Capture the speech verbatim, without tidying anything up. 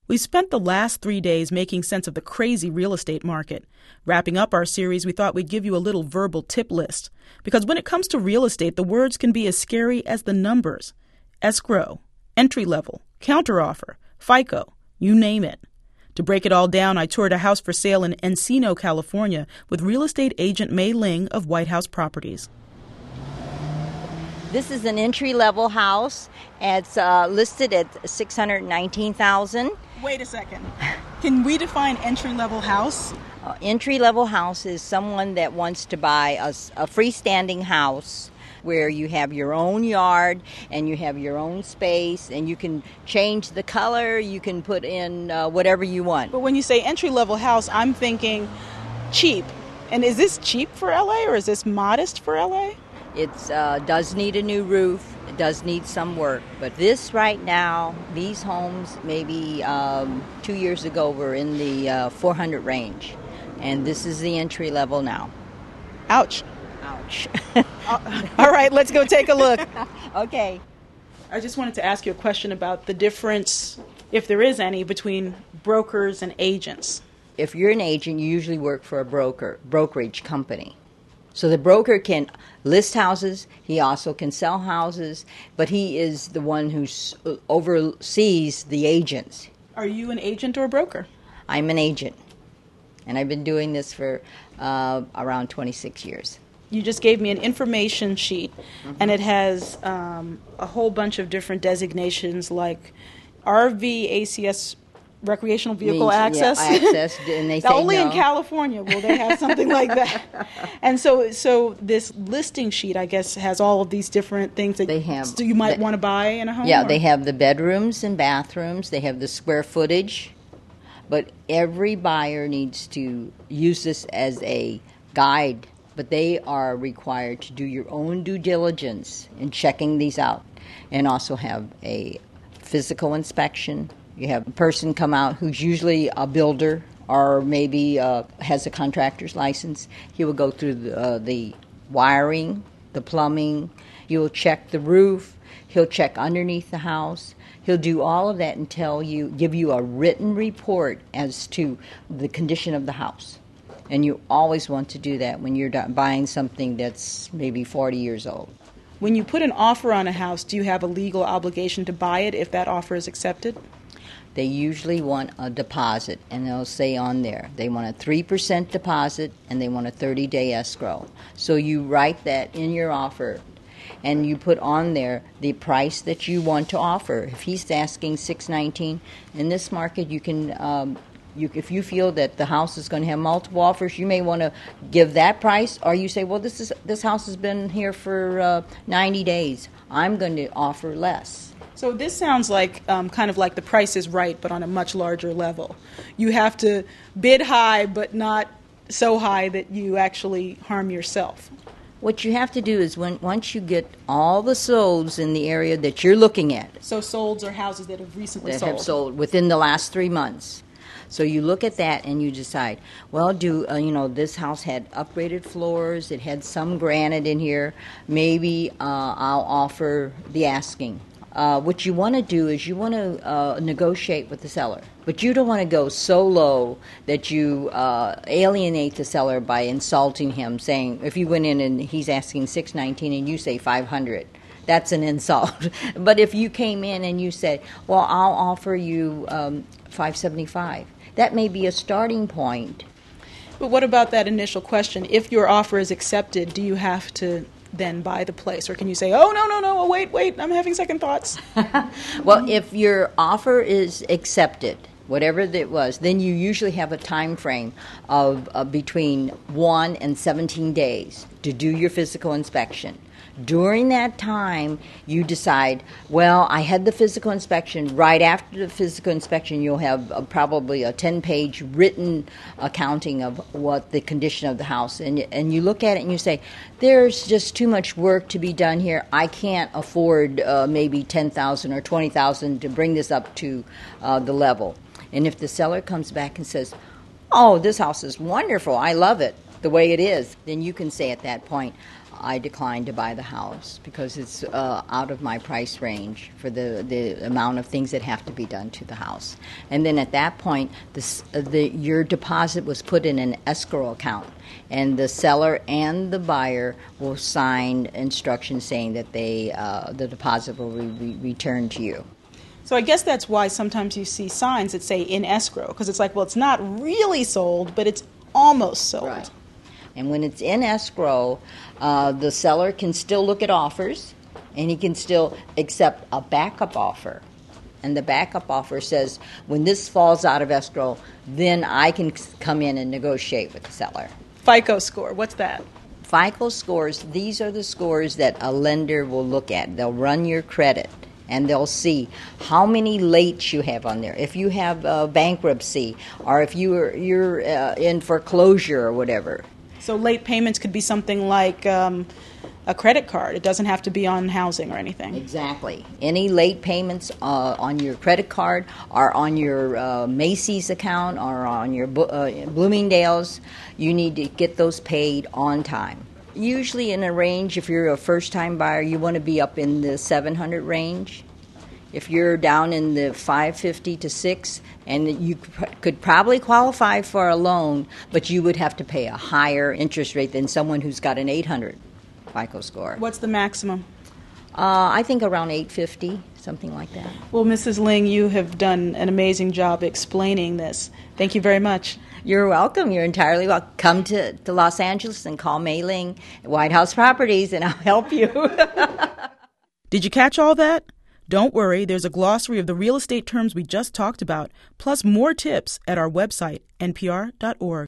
We spent the last three days making sense of the crazy real estate market. Wrapping up our series, we thought we'd give you a little verbal tip list. Because when it comes to real estate, the words can be as scary as the numbers. Escrow, entry-level, counteroffer, FICO, you name it. To break it all down, I toured a house for sale in Encino, California, with real estate agent Mei Ling of White House Properties. This is an entry-level house. It's uh, listed at six hundred nineteen thousand dollars. Wait a second. Can we define entry-level house? Uh, entry-level house is someone that wants to buy a, a freestanding house where you have your own yard and you have your own space and you can change the color, you can put in uh, whatever you want. But when you say entry-level house, I'm thinking cheap. And is this cheap for L A or is this modest for L A? It uh, does need a new roof. It does need some work. But this right now, these homes maybe um, two years ago were in the uh, four hundred range. And this is the entry level now. Ouch. Ouch. All right, let's go take a look. Okay. I just wanted to ask you a question about the difference, if there is any, between brokers and agents. If you're an agent, you usually work for a broker, brokerage company. So the broker can list houses, he also can sell houses, but he is the one who oversees the agents. Are you an agent or a broker? I'm an agent, and I've been doing this for uh, around twenty-six years. You just gave me an information sheet, mm-hmm. and it has um, a whole bunch of different designations like R V, A C S, recreational vehicle Means, access. Yeah, access, and they say only no. in California will they have something like that. And so, so this listing sheet, I guess, has all of these different things that they have, you might the, want to buy in a home. Yeah, or? They have the bedrooms and bathrooms. They have the square footage, but every buyer needs to use this as a guide. But they are required to do your own due diligence in checking these out, and also have a physical inspection. You have a person come out who's usually a builder or maybe uh, has a contractor's license. He will go through the, uh, the wiring, the plumbing. He will check the roof. He'll check underneath the house. He'll do all of that and tell you, give you a written report as to the condition of the house. And you always want to do that when you're buying something that's maybe forty years old. When you put an offer on a house, do you have a legal obligation to buy it if that offer is accepted? They usually want a deposit, and they'll say on there they want a three percent deposit and they want a thirty-day escrow. So you write that in your offer, and you put on there the price that you want to offer. If he's asking six nineteen, in this market you can, um, you, if you feel that the house is going to have multiple offers, you may want to give that price, or you say, well, this is this house has been here for uh, ninety days. I'm going to offer less. So this sounds like um, kind of like The Price is Right, but on a much larger level. You have to bid high, but not so high that you actually harm yourself. What you have to do is when once you get all the solds in the area that you're looking at. So solds are houses that have recently that sold. have sold within the last three months. So you look at that and you decide, well, do uh, you know, this house had upgraded floors, it had some granite in here, maybe uh, I'll offer the asking. Uh, what you want to do is you want to uh, negotiate with the seller. But you don't want to go so low that you uh, alienate the seller by insulting him, saying, if you went in and he's asking six nineteen and you say five hundred, that's an insult. But if you came in and you said, well, I'll offer you um, five seventy-five, that may be a starting point. But what about that initial question? If your offer is accepted, do you have to then buy the place? Or can you say, oh, no, no, no, oh, wait, wait, I'm having second thoughts? Well, if your offer is accepted, whatever it was, then you usually have a time frame of uh, between one and seventeen days to do your physical inspection. During that time, you decide, well, I had the physical inspection. Right after the physical inspection, you'll have a, probably a ten-page written accounting of what the condition of the house. And, and you look at it and you say, there's just too much work to be done here. I can't afford uh, maybe ten thousand dollars or twenty thousand dollars to bring this up to uh, the level. And if the seller comes back and says, oh, this house is wonderful, I love it the way it is, then you can say at that point, I decline to buy the house because it's uh, out of my price range for the, the amount of things that have to be done to the house. And then at that point, this, uh, the, your deposit was put in an escrow account, and the seller and the buyer will sign instructions saying that they uh, the deposit will be re- returned to you. So I guess that's why sometimes you see signs that say in escrow, because it's like, well, it's not really sold, but it's almost sold. Right. And when it's in escrow, uh, the seller can still look at offers, and he can still accept a backup offer. And the backup offer says, when this falls out of escrow, then I can come in and negotiate with the seller. FICO score, what's that? FICO scores, these are the scores that a lender will look at. They'll run your credit, and they'll see how many lates you have on there. If you have uh, bankruptcy, or if you're, you're uh, in foreclosure or whatever. So late payments could be something like um, a credit card. It doesn't have to be on housing or anything. Exactly. Any late payments uh, on your credit card or on your uh, Macy's account or on your uh, Bloomingdale's, you need to get those paid on time. Usually in a range, if you're a first-time buyer, you want to be up in the seven hundred range. If you're down in the five fifty to six, and you could probably qualify for a loan, but you would have to pay a higher interest rate than someone who's got an eight hundred FICO score. What's the maximum? Uh, I think around eight fifty, something like that. Well, Missus Ling, you have done an amazing job explaining this. Thank you very much. You're welcome. You're entirely welcome. Come to, to Los Angeles and call Mei Ling at White House Properties, and I'll help you. Did you catch all that? Don't worry, there's a glossary of the real estate terms we just talked about, plus more tips at our website, N P R dot org.